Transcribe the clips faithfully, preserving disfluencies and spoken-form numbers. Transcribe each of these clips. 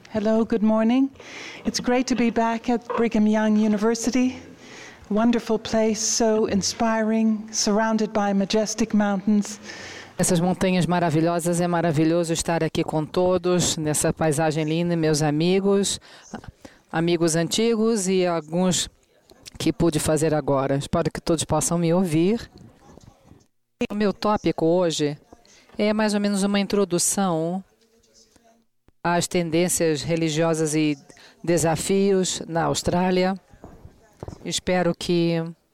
Hello, good morning. It's great to be back at Brigham Young University. Wonderful place, so inspiring, surrounded by majestic mountains. Essas montanhas maravilhosas, é maravilhoso estar aqui com todos, nessa paisagem linda, meus amigos, amigos antigos e alguns que pude fazer agora. Espero que todos possam me ouvir. O meu tópico hoje é mais ou menos uma introdução às tendências religiosas e desafios na Austrália. Espero que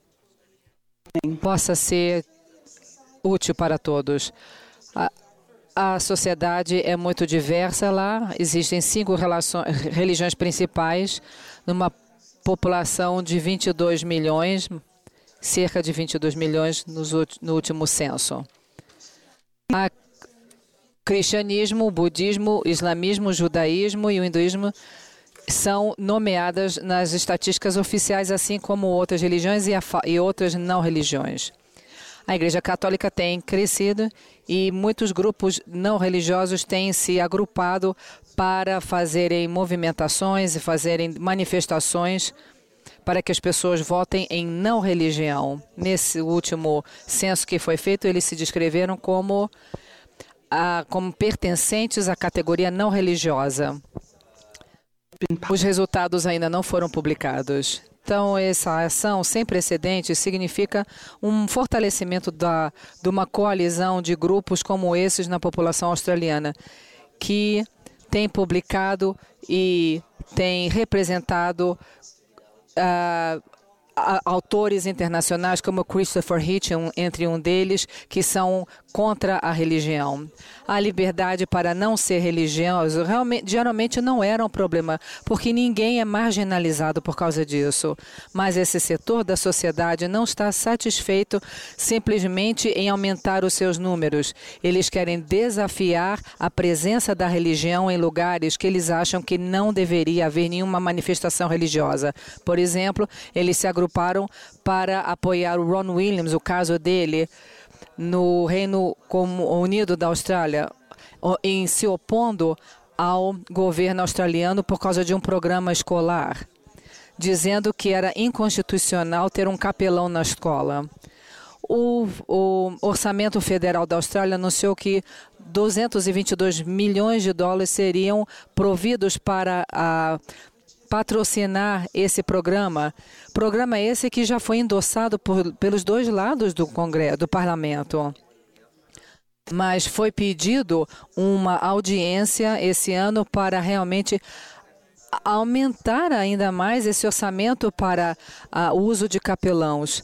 possa ser útil para todos. A, a sociedade é muito diversa lá. Existem cinco relações, religiões principais numa população de vinte e dois milhões, cerca de vinte e dois milhões nos, no último censo. Há cristianismo, budismo, islamismo, judaísmo e o hinduísmo são nomeadas nas estatísticas oficiais, assim como outras religiões e, a, e outras não religiões. A Igreja Católica tem crescido e muitos grupos não religiosos têm se agrupado para fazerem movimentações e fazerem manifestações para que as pessoas votem em não religião. Nesse último censo que foi feito, eles se descreveram como, a, como pertencentes à categoria não religiosa. Os resultados ainda não foram publicados. Então, essa ação sem precedentes significa um fortalecimento da, de uma coalizão de grupos como esses na população australiana, que tem publicado e tem representado uh, autores internacionais como Christopher Hitchens, entre um deles, que são contra a religião. A liberdade para não ser religioso realmente, geralmente não era um problema, porque ninguém é marginalizado por causa disso. Mas esse setor da sociedade não está satisfeito simplesmente em aumentar os seus números. Eles querem desafiar a presença da religião em lugares que eles acham que não deveria haver nenhuma manifestação religiosa. Por exemplo, eles se agruparam para apoiar o Ron Williams, o caso dele, no Reino Unido da Austrália, em se opondo ao governo australiano por causa de um programa escolar, dizendo que era inconstitucional ter um capelão na escola. O, o Orçamento Federal da Austrália anunciou que duzentos e vinte e dois milhões de dólares seriam providos para a patrocinar esse programa. Programa esse que já foi endossado por, pelos dois lados do Congresso, do Parlamento. Mas foi pedido uma audiência esse ano para realmente aumentar ainda mais esse orçamento para o uso de capelãos.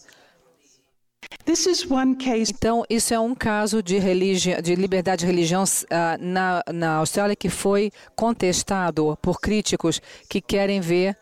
This is one case. Então, isso é um caso de, religi- de liberdade de religião uh, na, na Austrália que foi contestado por críticos que querem ver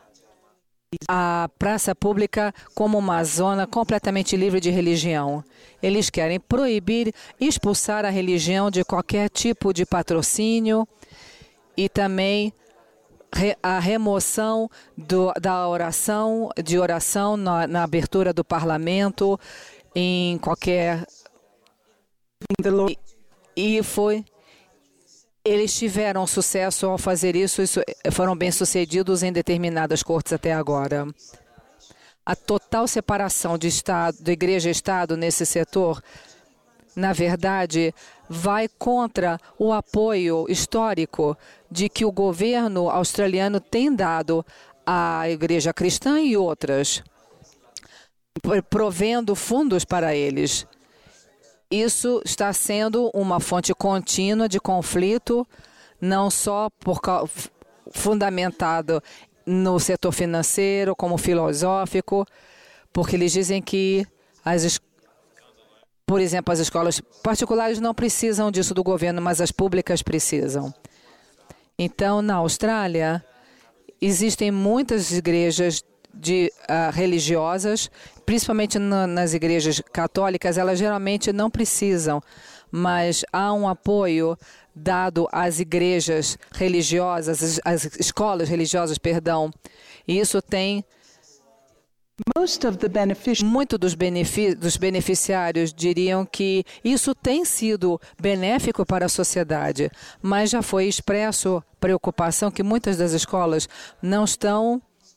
a praça pública como uma zona completamente livre de religião. Eles querem proibir, expulsar a religião de qualquer tipo de patrocínio e também a remoção do, da oração, de oração na, na abertura do parlamento, em qualquer... E, e foi... Eles tiveram sucesso ao fazer isso, isso, foram bem-sucedidos em determinadas cortes até agora. A total separação de, estado, de igreja e Estado nesse setor, na verdade, vai contra o apoio histórico de que o governo australiano tem dado à igreja cristã e outras, provendo fundos para eles. Isso está sendo uma fonte contínua de conflito, não só por, fundamentado no setor financeiro, como filosófico, porque eles dizem que, as, por exemplo, as escolas particulares não precisam disso do governo, mas as públicas precisam. Então, na Austrália, existem muitas igrejas de, uh, religiosas, principalmente no, nas igrejas católicas, elas geralmente não precisam, mas há um apoio dado às igrejas religiosas, às, às escolas religiosas, perdão, e isso tem Most of the beneficiaries Muitos dos, benefi dos beneficiários diriam que isso tem sido benéfico para a sociedade, mas já foi expresso preocupação que muitas das escolas não estão.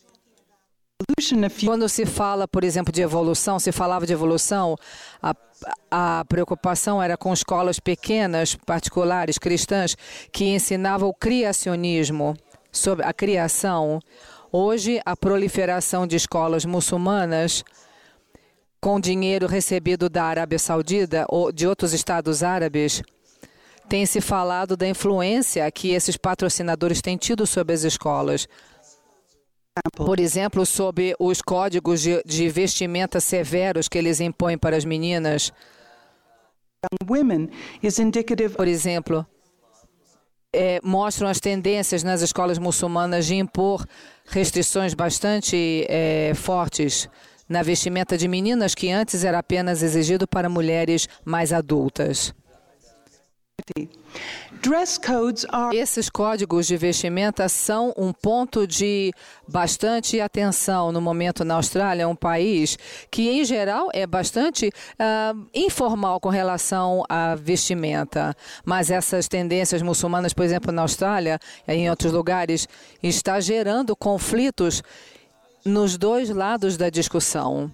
Quando se fala, por exemplo, de evolução, se falava de evolução, a, a preocupação era com escolas pequenas, particulares, cristãs, que ensinavam o criacionismo, sobre a criação. Hoje, a proliferação de escolas muçulmanas com dinheiro recebido da Arábia Saudita ou de outros estados árabes, tem se falado da influência que esses patrocinadores têm tido sobre as escolas. Por exemplo, sobre os códigos de, de vestimenta severos que eles impõem para as meninas. Por exemplo, é, mostram as tendências nas escolas muçulmanas de impor restrições bastante é, fortes na vestimenta de meninas, que antes era apenas exigido para mulheres mais adultas. Dress codes are... Esses códigos de vestimenta são um ponto de bastante atenção no momento na Austrália, um país que, em geral, é bastante uh, informal com relação à vestimenta. Mas essas tendências muçulmanas, por exemplo, na Austrália e em outros lugares, está gerando conflitos nos dois lados da discussão.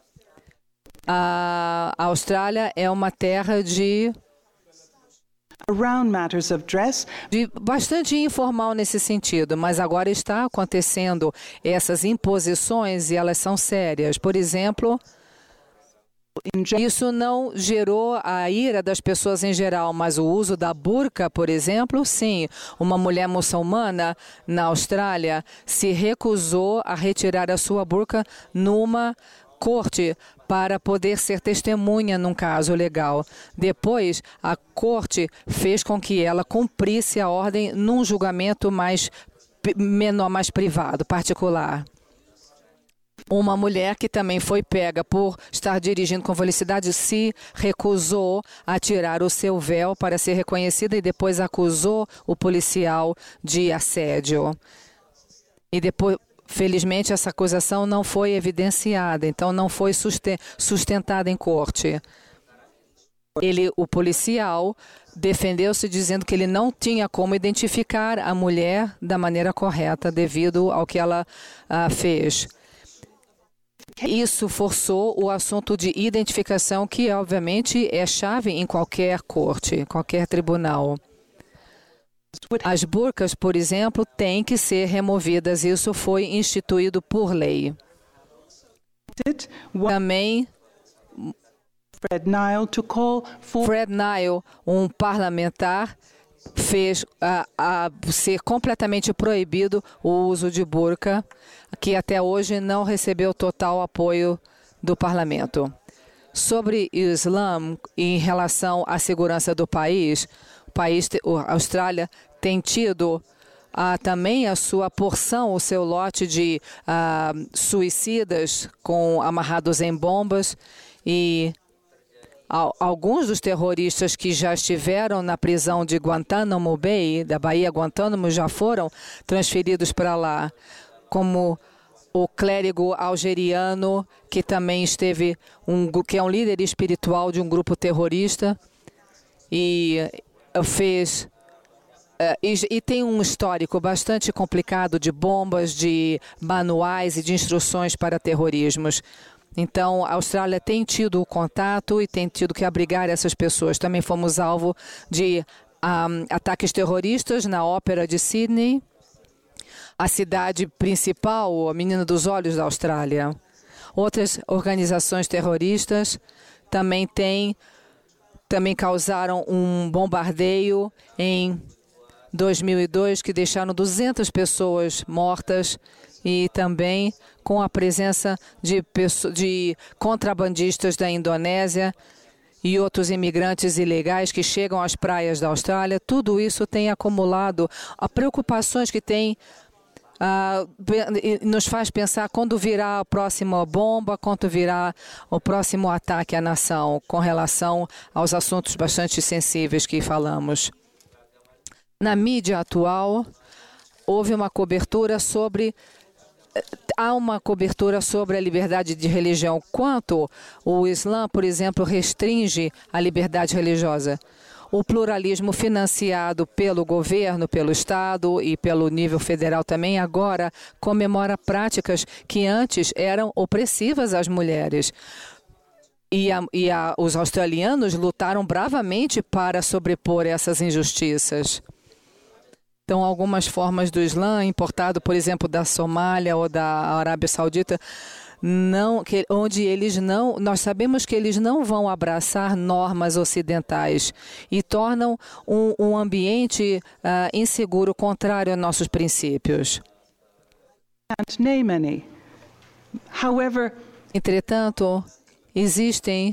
A Austrália é uma terra de... around matters of dress. De bastante informal nesse sentido, mas agora está acontecendo essas imposições e elas são sérias. Por exemplo, isso não gerou a ira das pessoas em geral, mas o uso da burca, por exemplo, sim. Uma mulher muçulmana na Austrália se recusou a retirar a sua burca numa corte para poder ser testemunha num caso legal. Depois, a corte fez com que ela cumprisse a ordem num julgamento mais menor, mais privado, particular. Uma mulher que também foi pega por estar dirigindo com velocidade se recusou a tirar o seu véu para ser reconhecida e depois acusou o policial de assédio. E depois... Felizmente, essa acusação não foi evidenciada, então não foi sustentada em corte. Ele, o policial defendeu-se dizendo que ele não tinha como identificar a mulher da maneira correta devido ao que ela uh, fez. Isso forçou o assunto de identificação, que obviamente é chave em qualquer corte, qualquer tribunal. As burcas, por exemplo, têm que ser removidas. Isso foi instituído por lei. Também, Fred Nile, to call for... Fred Nile, um parlamentar, fez a, a ser completamente proibido o uso de burca, que até hoje não recebeu total apoio do parlamento. Sobre o Islã, em relação à segurança do país, o país, a Austrália, tem tido ah, também a sua porção, o seu lote de ah, suicidas com, amarrados em bombas, e a, alguns dos terroristas que já estiveram na prisão de Guantánamo Bay, da Baía Guantánamo, já foram transferidos para lá, como o clérigo algeriano, que também esteve, um, que é um líder espiritual de um grupo terrorista, e fez... Uh, e, e tem um histórico bastante complicado de bombas, de manuais e de instruções para terrorismos. Então, a Austrália tem tido contato e tem tido que abrigar essas pessoas. Também fomos alvo de um, ataques terroristas na Ópera de Sydney, a cidade principal, a menina dos olhos da Austrália. Outras organizações terroristas também têm, também causaram um bombardeio em dois mil e dois, que deixaram duzentas pessoas mortas, e também com a presença de, de contrabandistas da Indonésia e outros imigrantes ilegais que chegam às praias da Austrália. Tudo isso tem acumulado a preocupações que tem, uh, nos faz pensar quando virá a próxima bomba, quando virá o próximo ataque à nação, com relação aos assuntos bastante sensíveis que falamos. Na mídia atual, houve uma cobertura sobre há uma cobertura sobre a liberdade de religião. Quanto o Islã, por exemplo, restringe a liberdade religiosa? O pluralismo financiado pelo governo, pelo Estado e pelo nível federal também, agora comemora práticas que antes eram opressivas às mulheres. E, a, e a, os australianos lutaram bravamente para sobrepor essas injustiças. Então, algumas formas do Islã, importado, por exemplo, da Somália ou da Arábia Saudita, não, que, onde eles não, nós sabemos que eles não vão abraçar normas ocidentais e tornam um, um ambiente uh, inseguro, contrário aos nossos princípios. Name any. However, entretanto, existem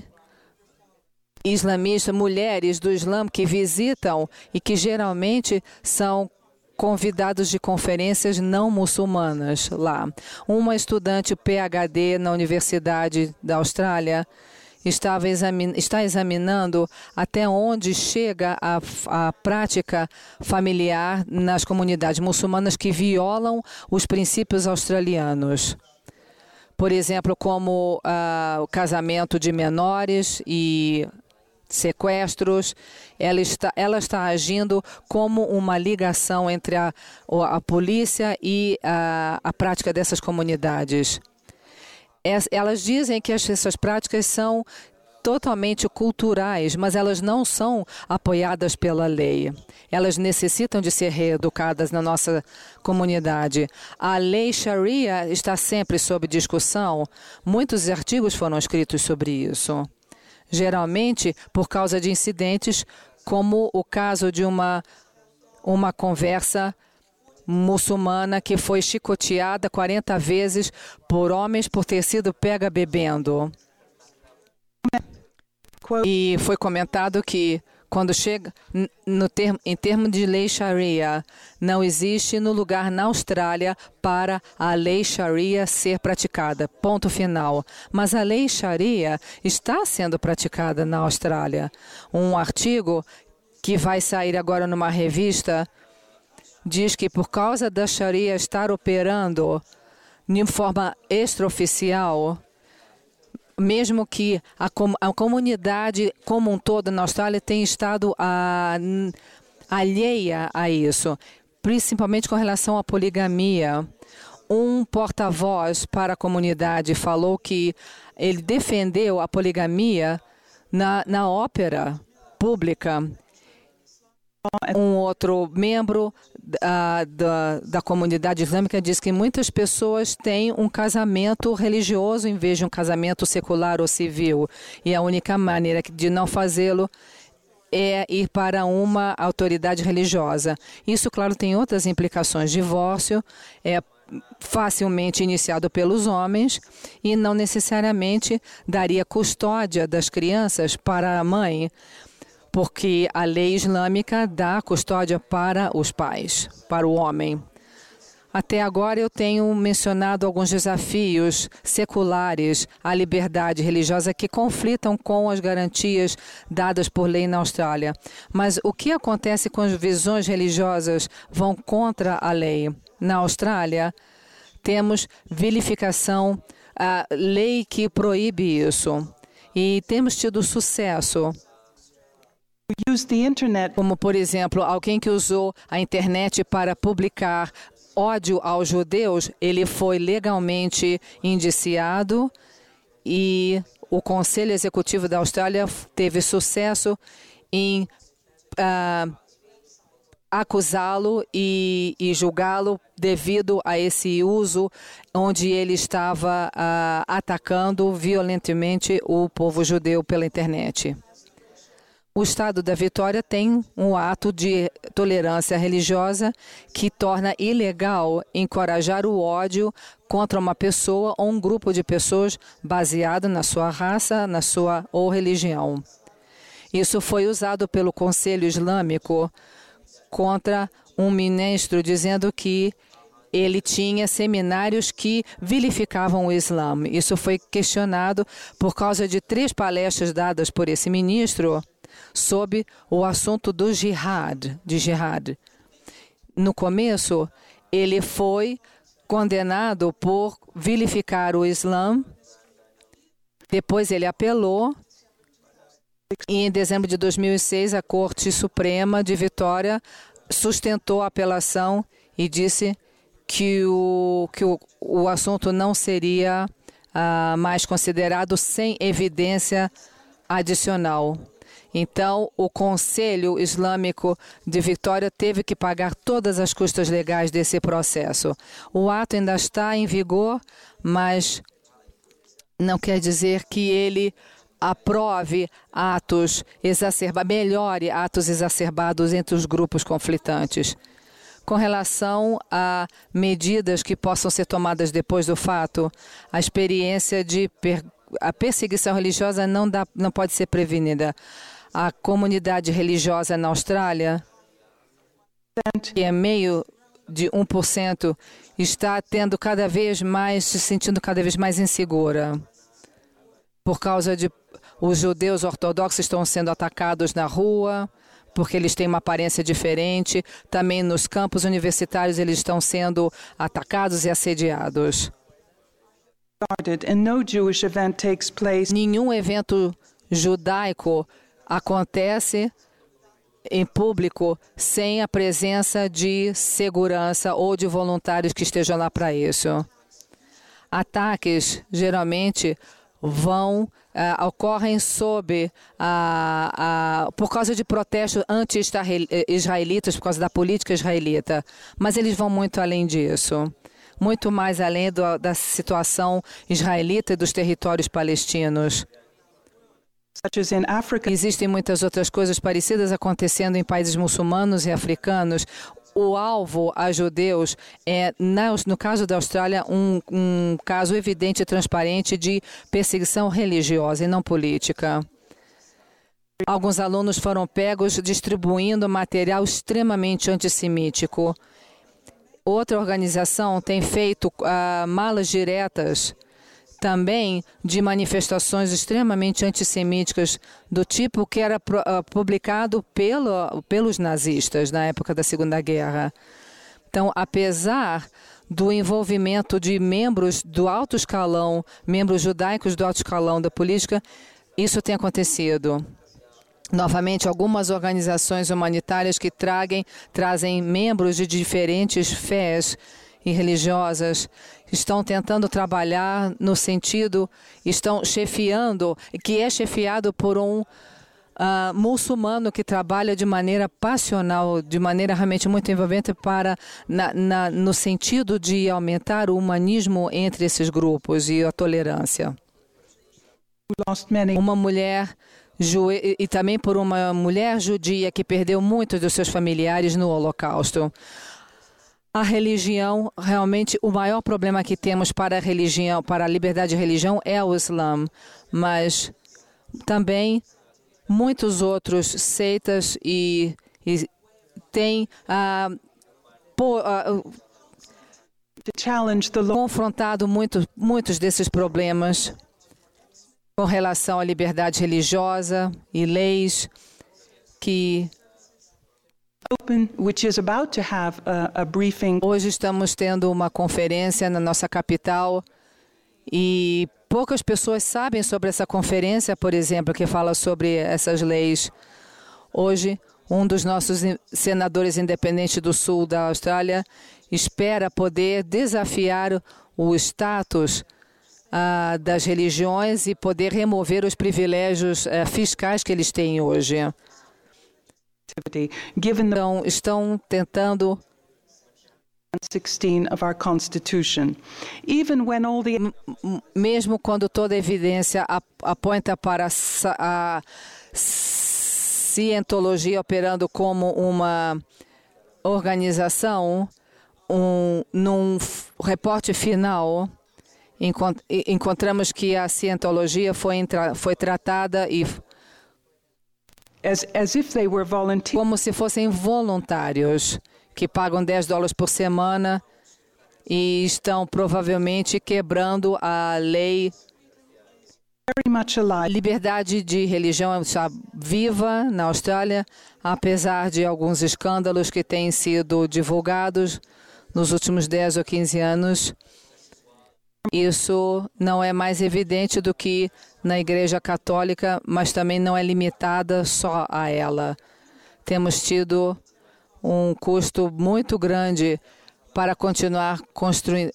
islamistas, mulheres do Islã que visitam e que geralmente são convidados de conferências não muçulmanas lá. Uma estudante P H D na Universidade da Austrália estava examin, está examinando até onde chega a, a prática familiar nas comunidades muçulmanas que violam os princípios australianos. Por exemplo, como uh, o casamento de menores e sequestros. Ela está, ela está agindo como uma ligação entre a, a polícia e a, a prática dessas comunidades. Es, elas dizem que as, essas práticas são totalmente culturais, mas elas não são apoiadas pela lei. Elas necessitam de ser reeducadas na nossa comunidade. A lei Sharia está sempre sob discussão. Muitos artigos foram escritos sobre isso. Geralmente por causa de incidentes como o caso de uma, uma conversa muçulmana que foi chicoteada quarenta vezes por homens por ter sido pega bebendo. E foi comentado que quando chega no termo, em termos de lei Sharia, não existe no lugar na Austrália para a lei Sharia ser praticada. Ponto final. Mas a lei Sharia está sendo praticada na Austrália. Um artigo que vai sair agora numa revista diz que por causa da Sharia estar operando de forma extraoficial, mesmo que a, com, a comunidade como um todo na Austrália tenha estado a, alheia a isso, principalmente com relação à poligamia. Um porta-voz para a comunidade falou que ele defendeu a poligamia na, na ópera pública. Um outro membro uh, da, da comunidade islâmica diz que muitas pessoas têm um casamento religioso em vez de um casamento secular ou civil. E a única maneira de não fazê-lo é ir para uma autoridade religiosa. Isso, claro, tem outras implicações. Divórcio é facilmente iniciado pelos homens e não necessariamente daria custódia das crianças para a mãe, porque a lei islâmica dá custódia para os pais, para o homem. Até agora eu tenho mencionado alguns desafios seculares à liberdade religiosa que conflitam com as garantias dadas por lei na Austrália. Mas o que acontece quando as visões religiosas vão contra a lei? Na Austrália, temos vilificação, a lei que proíbe isso. E temos tido sucesso. Como, por exemplo, alguém que usou a internet para publicar ódio aos judeus, ele foi legalmente indiciado e o Conselho Executivo da Austrália teve sucesso em uh, acusá-lo e, e julgá-lo devido a esse uso onde ele estava uh, atacando violentamente o povo judeu pela internet. O Estado da Vitória tem um ato de tolerância religiosa que torna ilegal encorajar o ódio contra uma pessoa ou um grupo de pessoas baseado na sua raça, na sua ou religião. Isso foi usado pelo Conselho Islâmico contra um ministro dizendo que ele tinha seminários que vilificavam o Islã. Isso foi questionado por causa de três palestras dadas por esse ministro sobre o assunto do jihad, de jihad. No começo, ele foi condenado por vilificar o Islã. Depois ele apelou e em dezembro de dois mil e seis a Corte Suprema de Vitória sustentou a apelação e disse que o, que o, o assunto não seria uh, mais considerado sem evidência adicional. Então, o Conselho Islâmico de Vitória teve que pagar todas as custas legais desse processo. O ato ainda está em vigor, mas não quer dizer que ele aprove atos exacerbados, melhore atos exacerbados entre os grupos conflitantes. Com relação a medidas que possam ser tomadas depois do fato, a experiência de per a perseguição religiosa não, dá, não pode ser prevenida. A comunidade religiosa na Austrália, que é meio de um por cento, está tendo cada vez mais, se sentindo cada vez mais insegura. Por causa de os judeus ortodoxos estão sendo atacados na rua, porque eles têm uma aparência diferente. Também nos campos universitários eles estão sendo atacados e assediados. Nenhum evento judaico acontece em público sem a presença de segurança ou de voluntários que estejam lá para isso. Ataques geralmente vão uh, ocorrem sob a, a, por causa de protestos anti-israelitas, por causa da política israelita, mas eles vão muito além disso, muito mais além do, da situação israelita e dos territórios palestinos. Existem muitas outras coisas parecidas acontecendo em países muçulmanos e africanos. O alvo a judeus é, no caso da Austrália, um, um caso evidente e transparente de perseguição religiosa e não política. Alguns alunos foram pegos distribuindo material extremamente antissemítico. Outra organização tem feito uh, malas diretas também de manifestações extremamente antissemíticas do tipo que era uh, publicado pelo, pelos nazistas na época da Segunda Guerra. Então, apesar do envolvimento de membros do alto escalão, membros judaicos do alto escalão da política, isso tem acontecido. Novamente, algumas organizações humanitárias que tragem, trazem membros de diferentes fés e religiosas estão tentando trabalhar no sentido, estão chefiando, que é chefiado por um uh, muçulmano que trabalha de maneira passional, de maneira realmente muito envolvente para, na, na, no sentido de aumentar o humanismo entre esses grupos e a tolerância. Uma mulher e também por uma mulher judia que perdeu muitos dos seus familiares no Holocausto. A religião, realmente, o maior problema que temos para a religião, para a liberdade de religião é o Islã, mas também muitos outros seitas e, e têm uh, uh, confrontado muito, muitos desses problemas com relação à liberdade religiosa e leis que hoje estamos tendo uma conferência na nossa capital e poucas pessoas sabem sobre essa conferência, por exemplo, que fala sobre essas leis. Hoje, um dos nossos senadores independentes do sul da Austrália espera poder desafiar o status uh, das religiões e poder remover os privilégios uh, fiscais que eles têm hoje. Então, estão tentando mesmo quando toda a evidência aponta para a cientologia operando como uma organização, um, num reporte final, encontramos que a cientologia foi, foi tratada e As, as if they were como se fossem voluntários que pagam dez dólares por semana e estão provavelmente quebrando a lei. Liberdade de religião está viva na Austrália, apesar de alguns escândalos que têm sido divulgados nos últimos dez ou quinze anos, isso não é mais evidente do que na Igreja Católica, mas também não é limitada só a ela. Temos tido um custo muito grande para continuar construindo.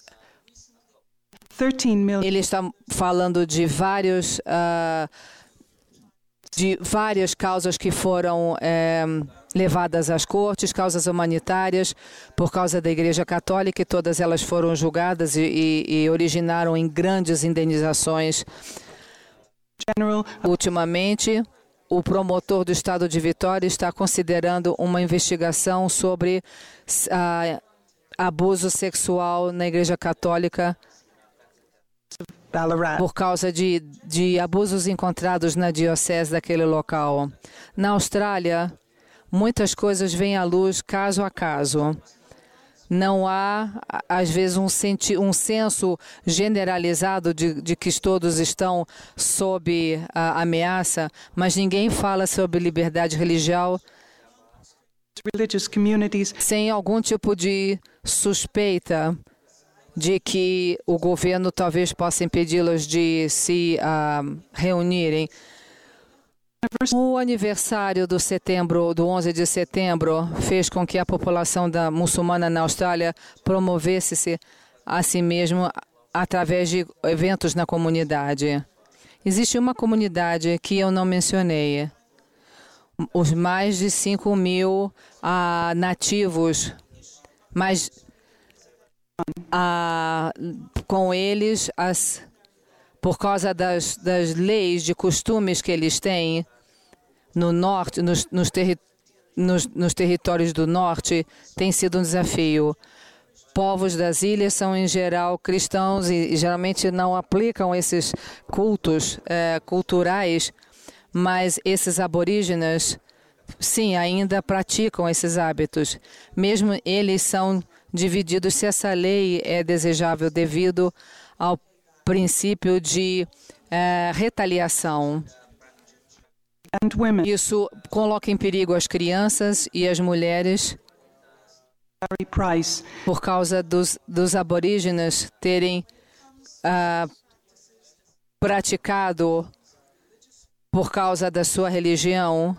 Ele está falando de vários, uh, de várias causas que foram eh, levadas às cortes, causas humanitárias, por causa da Igreja Católica, e todas elas foram julgadas e, e, e originaram em grandes indenizações. General. Ultimamente, o promotor do Estado de Vitória está considerando uma investigação sobre uh, abuso sexual na Igreja Católica por causa de, de abusos encontrados na diocese daquele local. Na Austrália, muitas coisas vêm à luz caso a caso. Não há, às vezes, um, senti um senso generalizado de, de que todos estão sob a ameaça, mas ninguém fala sobre liberdade religiosa sem algum tipo de suspeita de que o governo talvez possa impedi-los de se uh, reunirem. O aniversário do setembro, do onze de setembro, fez com que a população da muçulmana na Austrália promovesse-se a si mesmo através de eventos na comunidade. Existe uma comunidade que eu não mencionei. Os mais de cinco mil uh, nativos, mais Ah, com eles, as, por causa das, das leis de costumes que eles têm no norte, nos, nos, terri, nos, nos territórios do norte, tem sido um desafio. Povos das ilhas são, em geral, cristãos e, e geralmente não aplicam esses cultos eh, culturais, mas esses aborígenes, sim, ainda praticam esses hábitos. Mesmo eles são divididos se essa lei é desejável devido ao princípio de eh, retaliação. Isso coloca em perigo as crianças e as mulheres por causa dos, dos aborígenes terem uh, praticado por causa da sua religião.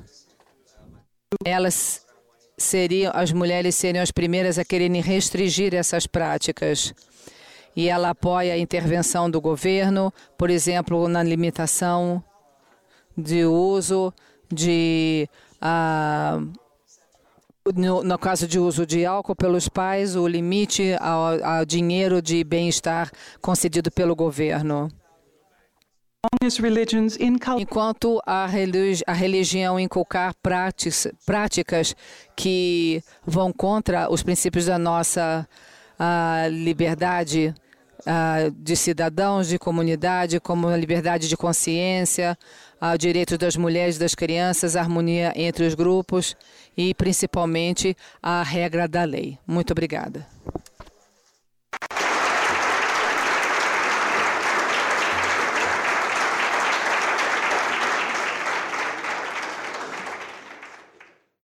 Elas seriam, as mulheres seriam as primeiras a quererem restringir essas práticas. E ela apoia a intervenção do governo, por exemplo, na limitação de uso de, uh, no, no caso de uso de álcool pelos pais, o limite ao, ao dinheiro de bem-estar concedido pelo governo. Enquanto a, religi a religião inculcar práticas que vão contra os princípios da nossa uh, liberdade uh, de cidadãos, de comunidade, como a liberdade de consciência, uh, direitos das mulheres e das crianças, a harmonia entre os grupos e, principalmente, a regra da lei. Muito obrigada.